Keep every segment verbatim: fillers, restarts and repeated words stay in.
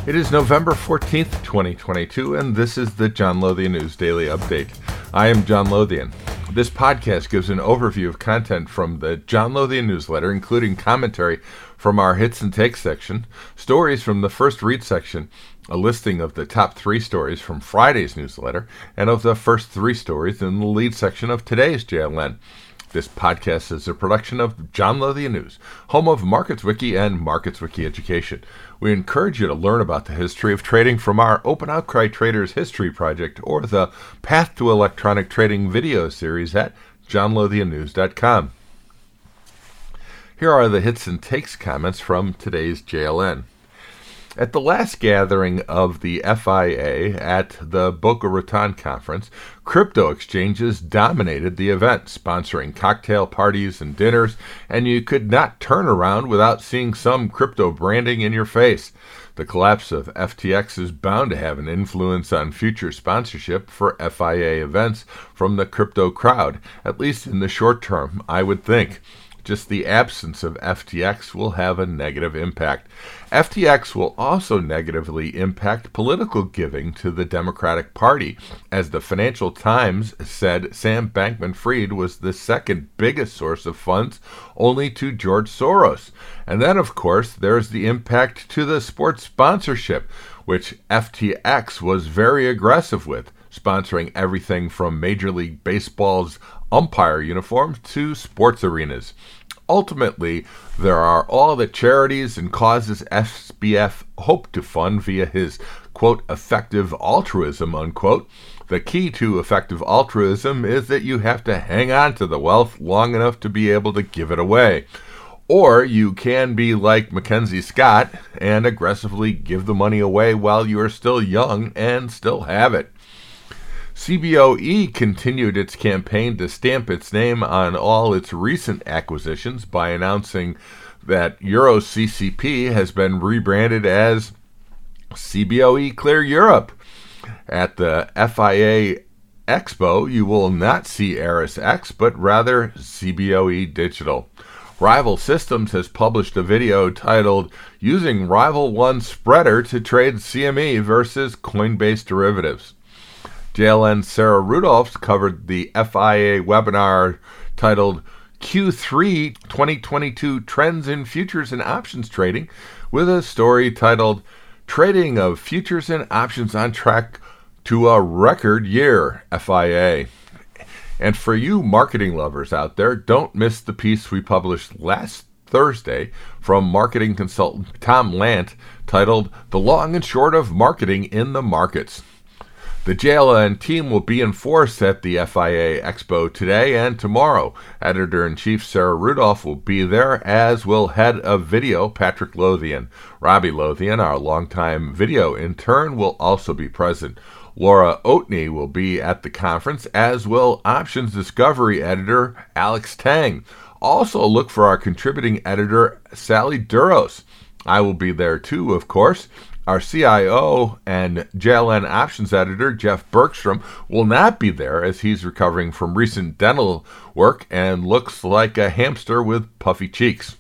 It is November fourteenth, twenty twenty-two, and this is the John Lothian News Daily Update. I am John Lothian. This podcast gives an overview of content from the John Lothian newsletter, including commentary from our Hits and Takes section, stories from the First Read section, a listing of the top three stories from Friday's newsletter, and of the first three stories in the lead section of today's J L N. This podcast is a production of John Lothian News, home of MarketsWiki and MarketsWiki Education. We encourage you to learn about the history of trading from our Open Outcry Traders History Project or the Path to Electronic Trading video series at john lothian news dot com. Here are the hits and takes comments from today's J L N. At the last gathering of the F I A at the Boca Raton Conference, crypto exchanges dominated the event, sponsoring cocktail parties and dinners, and you could not turn around without seeing some crypto branding in your face. The collapse of F T X is bound to have an influence on future sponsorship for F I A events from the crypto crowd, at least in the short term, I would think. Just the absence of F T X will have a negative impact. F T X will also negatively impact political giving to the Democratic Party. As the Financial Times said, Sam Bankman-Fried was the second biggest source of funds, only to George Soros. And then, of course, there's the impact to the sports sponsorship, which F T X was very aggressive with, sponsoring everything from Major League Baseball's umpire uniforms to sports arenas. Ultimately, there are all the charities and causes S B F hoped to fund via his, quote, effective altruism, unquote. The key to effective altruism is that you have to hang on to the wealth long enough to be able to give it away. Or you can be like Mackenzie Scott and aggressively give the money away while you are still young and still have it. C B O E continued its campaign to stamp its name on all its recent acquisitions by announcing that EuroCCP has been rebranded as C B O E Clear Europe. At the F I A Expo, you will not see ErisX, but rather C B O E Digital. Rival Systems has published a video titled Using Rival One Spreader to Trade C M E versus Coinbase Derivatives. J L N's Sarah Rudolphs covered the F I A webinar titled Q three twenty twenty-two Trends in Futures and Options Trading with a story titled Trading of Futures and Options on Track to a Record Year, F I A. And for you marketing lovers out there, don't miss the piece we published last Thursday from marketing consultant Tom Lant titled The Long and Short of Marketing in the Markets. The J L N team will be in force at the F I A Expo today and tomorrow. Editor-in-Chief Sarah Rudolph will be there, as will Head of Video Patrick Lothian. Robbie Lothian, our longtime video intern, will also be present. Laura Oatney will be at the conference, as will Options Discovery editor Alex Tang. Also look for our contributing editor Sally Duros. I will be there too, of course. Our C I O and J L N Options editor, Jeff Bergstrom, will not be there as he's recovering from recent dental work and looks like a hamster with puffy cheeks.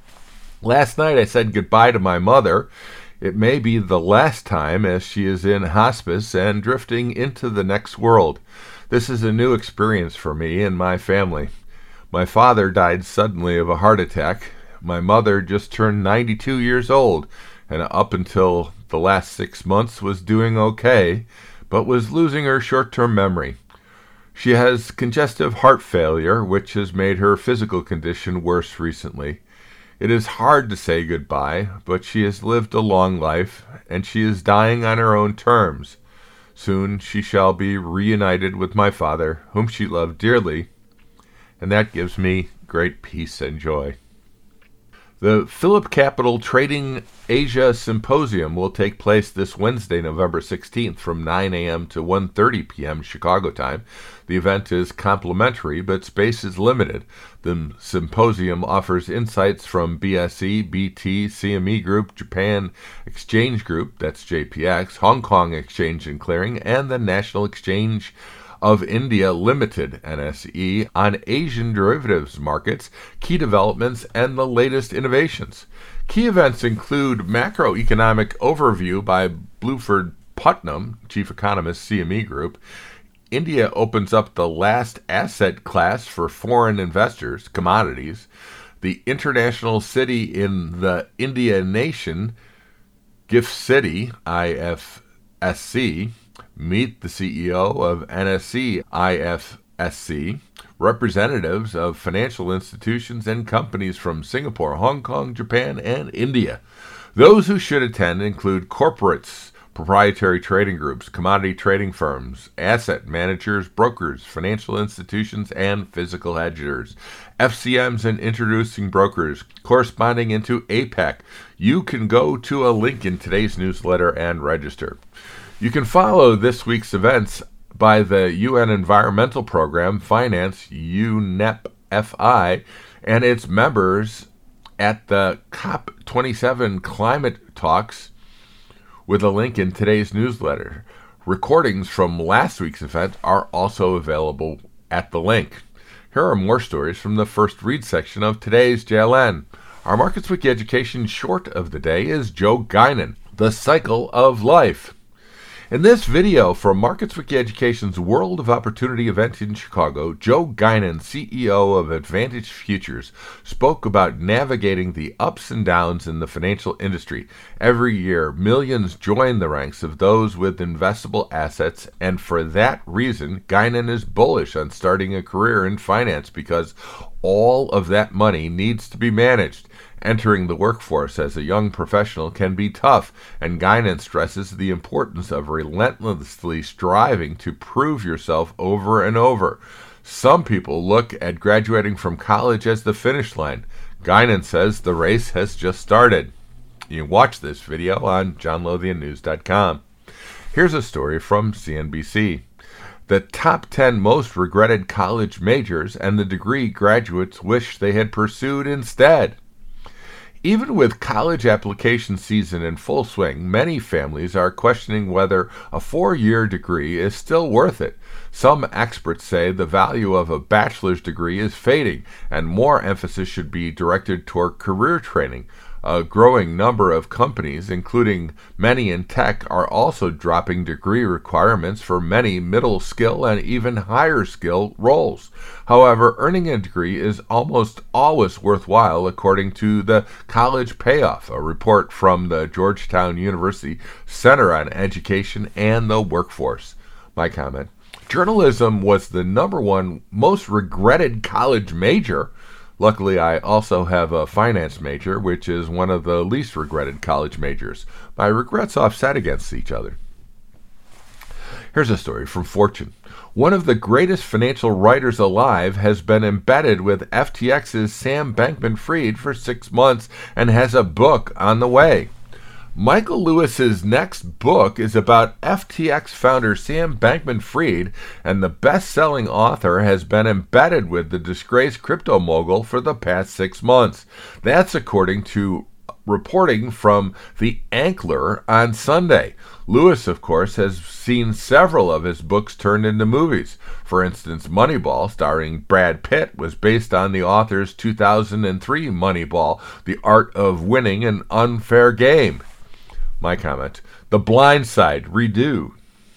Last night I said goodbye to my mother. It may be the last time, as she is in hospice and drifting into the next world. This is a new experience for me and my family. My father died suddenly of a heart attack. My mother just turned ninety-two years old, and up until the last six months was doing okay, but was losing her short-term memory. She has congestive heart failure, which has made her physical condition worse recently. It is hard to say goodbye, but she has lived a long life, and she is dying on her own terms. Soon she shall be reunited with my father, whom she loved dearly, and that gives me great peace and joy. The Phillip Capital Trading Asia Symposium will take place this Wednesday, November sixteenth from nine a.m. to one thirty p.m. Chicago time. The event is complimentary, but space is limited. The symposium offers insights from B S E, B T, C M E Group, Japan Exchange Group, that's J P X, Hong Kong Exchange and Clearing, and the National Exchange of India Limited, N S E, on Asian derivatives markets, key developments, and the latest innovations. Key events include macroeconomic overview by Bluford Putnam, chief economist, C M E Group. India opens up the last asset class for foreign investors, commodities. The international city in the India nation, Gift City, I F S C, meet the C E O of N S C I F S C, representatives of financial institutions and companies from Singapore, Hong Kong, Japan, and India. Those who should attend include corporates, proprietary trading groups, commodity trading firms, asset managers, brokers, financial institutions, and physical hedgers, F C Ms and introducing brokers corresponding into APAC. You can go to a link in today's newsletter and register. You can follow this week's events by the U N Environmental Program, Finance, U N E P F I, and its members at the COP twenty-seven climate talks with a link in today's newsletter. Recordings from last week's event are also available at the link. Here are more stories from the first read section of today's J L N. Our Markets Week education short of the day is Joe Guinan, The Cycle of Life. In this video from Markets Week Education's World of Opportunity event in Chicago, Joe Guinan, C E O of Advantage Futures, spoke about navigating the ups and downs in the financial industry. Every year, millions join the ranks of those with investable assets, and for that reason, Guinan is bullish on starting a career in finance because all of that money needs to be managed. Entering the workforce as a young professional can be tough, and Guinan stresses the importance of relentlessly striving to prove yourself over and over. Some people look at graduating from college as the finish line. Guinan says the race has just started. You can watch this video on john lothian news dot com. Here's a story from C N B C. The top ten most regretted college majors and the degree graduates wish they had pursued instead. Even with college application season in full swing, many families are questioning whether a four-year degree is still worth it. Some experts say the value of a bachelor's degree is fading, and more emphasis should be directed toward career training. A growing number of companies, including many in tech, are also dropping degree requirements for many middle skill and even higher skill roles. However, earning a degree is almost always worthwhile, according to the College Payoff, a report from the Georgetown University Center on Education and the Workforce. My comment: journalism was the number one most regretted college major. Luckily, I also have a finance major, which is one of the least regretted college majors. My regrets offset against each other. Here's a story from Fortune. One of the greatest financial writers alive has been embedded with F T X's Sam Bankman-Fried for six months and has a book on the way. Michael Lewis's next book is about F T X founder Sam Bankman-Fried, and the best-selling author has been embedded with the disgraced crypto mogul for the past six months. That's according to reporting from The Ankler on Sunday. Lewis, of course, has seen several of his books turned into movies. For instance, Moneyball, starring Brad Pitt, was based on the author's two thousand three Moneyball, The Art of Winning an Unfair Game. My comment: The Blind Side, redo.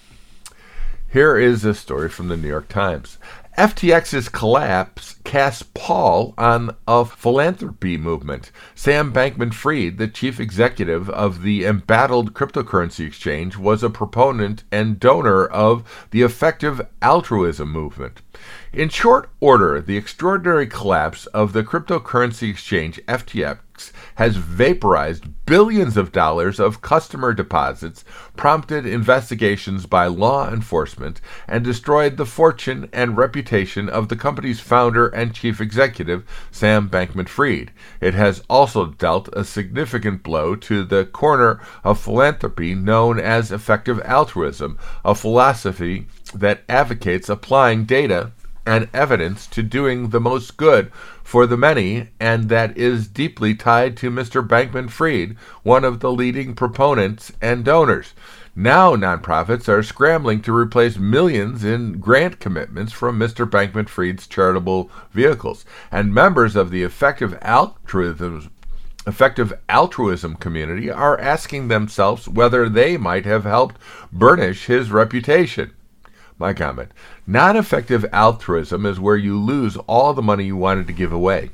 Here is a story from the New York Times. F T X's collapse casts pall on a philanthropy movement. Sam Bankman-Fried, the chief executive of the embattled cryptocurrency exchange, was a proponent and donor of the effective altruism movement. In short order, the extraordinary collapse of the cryptocurrency exchange F T X has vaporized billions of dollars of customer deposits, prompted investigations by law enforcement, and destroyed the fortune and reputation of the company's founder and chief executive, Sam Bankman-Fried. It has also dealt a significant blow to the corner of philanthropy known as effective altruism, a philosophy that advocates applying data and evidence to doing the most good for the many, and that is deeply tied to Mister Bankman-Fried, one of the leading proponents and donors. Now nonprofits are scrambling to replace millions in grant commitments from Mister Bankman-Fried's charitable vehicles, and members of the effective altruism effective altruism community are asking themselves whether they might have helped burnish his reputation. My comment: non-effective altruism is where you lose all the money you wanted to give away.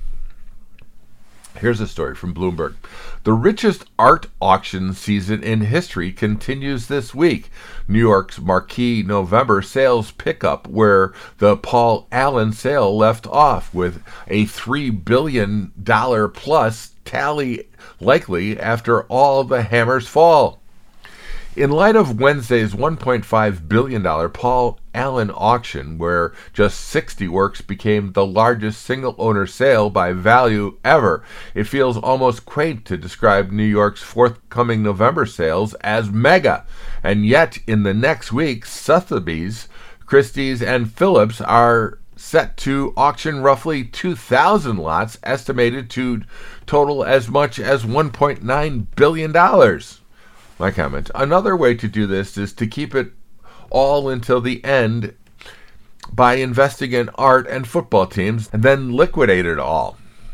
Here's a story from Bloomberg. The richest art auction season in history continues this week. New York's marquee November sales pickup where the Paul Allen sale left off, with a three billion dollars plus tally likely after all the hammers fall. In light of Wednesday's one point five billion dollars Paul Allen auction, where just sixty works became the largest single-owner sale by value ever, it feels almost quaint to describe New York's forthcoming November sales as mega. And yet, in the next week, Sotheby's, Christie's, and Phillips are set to auction roughly two thousand lots, estimated to total as much as one point nine billion dollars. My comment: another way to do this is to keep it all until the end by investing in art and football teams and then liquidate it all.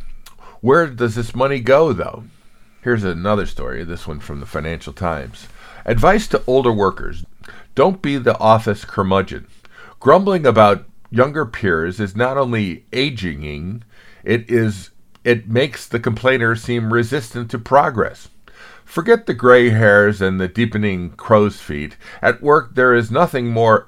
Where does this money go, though? Here's another story, this one from the Financial Times. Advice to older workers: don't be the office curmudgeon. Grumbling about younger peers is not only aging, it is it makes the complainer seem resistant to progress. Forget the gray hairs and the deepening crow's feet. At work, there is nothing more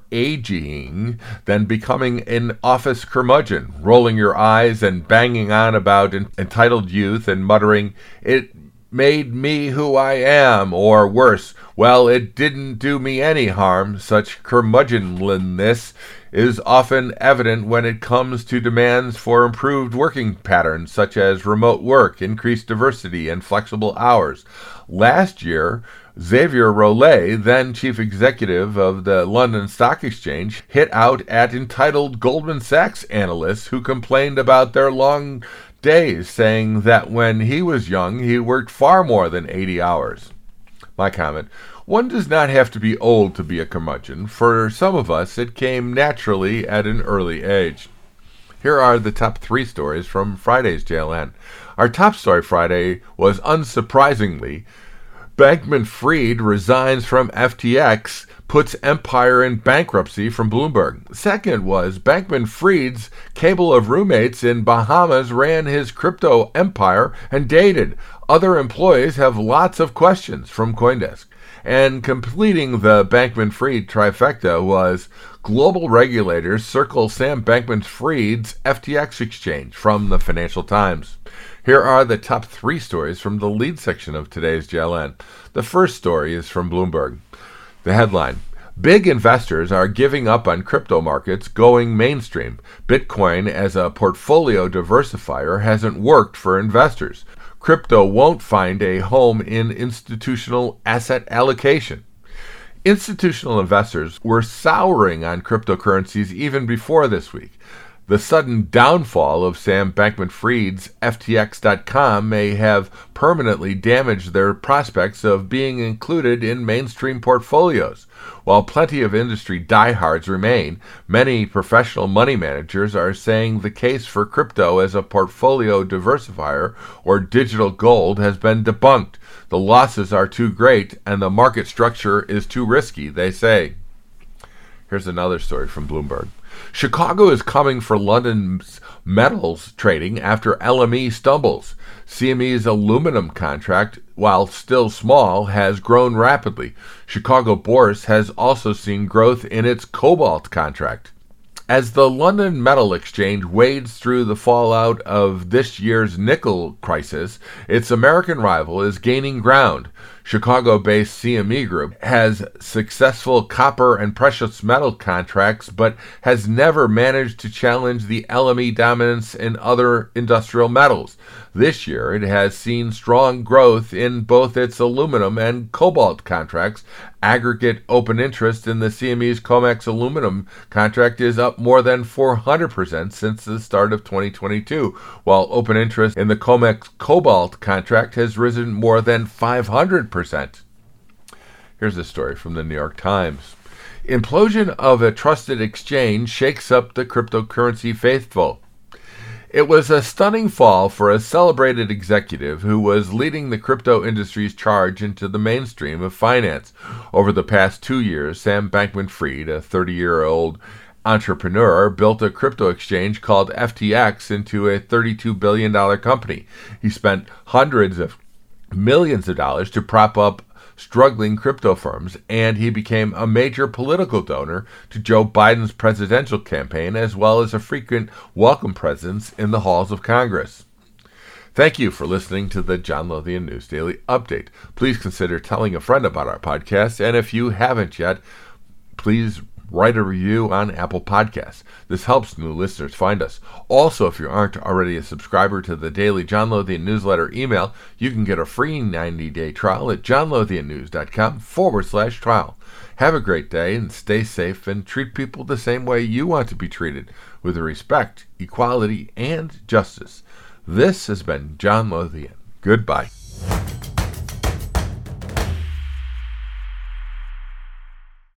aging than becoming an office curmudgeon, rolling your eyes and banging on about entitled youth and muttering, "It made me who I am," or worse, "Well, it didn't do me any harm." Such curmudgeonliness is often evident when it comes to demands for improved working patterns, such as remote work, increased diversity, and flexible hours. Last year, Xavier Rollet, then chief executive of the London Stock Exchange, hit out at entitled Goldman Sachs analysts who complained about their long days, saying that when he was young, he worked far more than eighty hours. My comment: one does not have to be old to be a curmudgeon. For some of us, it came naturally at an early age. Here are the top three stories from Friday's J L N. Our top story Friday was, unsurprisingly, Bankman-Fried resigns from F T X, puts empire in bankruptcy, from Bloomberg. Second was, Bankman-Fried's cable of roommates in Bahamas ran his crypto empire and dated. Other employees have lots of questions, from CoinDesk. And completing the Bankman-Fried trifecta was, global regulators circle Sam Bankman-Fried's F T X exchange, from the Financial Times. Here are the top three stories from the lead section of today's J L N. The first story is from Bloomberg. The headline: big investors are giving up on crypto markets, going mainstream. Bitcoin as a portfolio diversifier hasn't worked for investors. Crypto won't find a home in institutional asset allocation. Institutional investors were souring on cryptocurrencies even before this week. The sudden downfall of Sam Bankman-Fried's F T X dot com may have permanently damaged their prospects of being included in mainstream portfolios. While plenty of industry diehards remain, many professional money managers are saying the case for crypto as a portfolio diversifier or digital gold has been debunked. The losses are too great and the market structure is too risky, they say. Here's another story from Bloomberg. Chicago is coming for London's metals trading after L M E stumbles. C M E's aluminum contract, while still small, has grown rapidly. Chicago Bourse has also seen growth in its cobalt contract. As the London Metal Exchange wades through the fallout of this year's nickel crisis, its American rival is gaining ground. Chicago-based C M E Group has successful copper and precious metal contracts, but has never managed to challenge the L M E dominance in other industrial metals. This year, it has seen strong growth in both its aluminum and cobalt contracts. Aggregate open interest in the C M E's COMEX aluminum contract is up more than four hundred percent since the start of twenty twenty-two, while open interest in the COMEX cobalt contract has risen more than five hundred percent. Here's a story from the New York Times. Implosion of a trusted exchange shakes up the cryptocurrency faithful. It was a stunning fall for a celebrated executive who was leading the crypto industry's charge into the mainstream of finance. Over the past two years, Sam Bankman-Fried, a thirty-year-old entrepreneur, built a crypto exchange called F T X into a thirty-two billion dollars company. He spent hundreds of millions of dollars to prop up struggling crypto firms, and he became a major political donor to Joe Biden's presidential campaign, as well as a frequent welcome presence in the halls of Congress. Thank you for listening to the John Lothian News Daily Update. Please consider telling a friend about our podcast, and if you haven't yet, please write a review on Apple Podcasts. This helps new listeners find us. Also, if you aren't already a subscriber to the daily John Lothian newsletter email, you can get a free ninety-day trial at johnlothiannews.com forward slash trial. Have a great day and stay safe, and treat people the same way you want to be treated, with respect, equality, and justice. This has been John Lothian. Goodbye.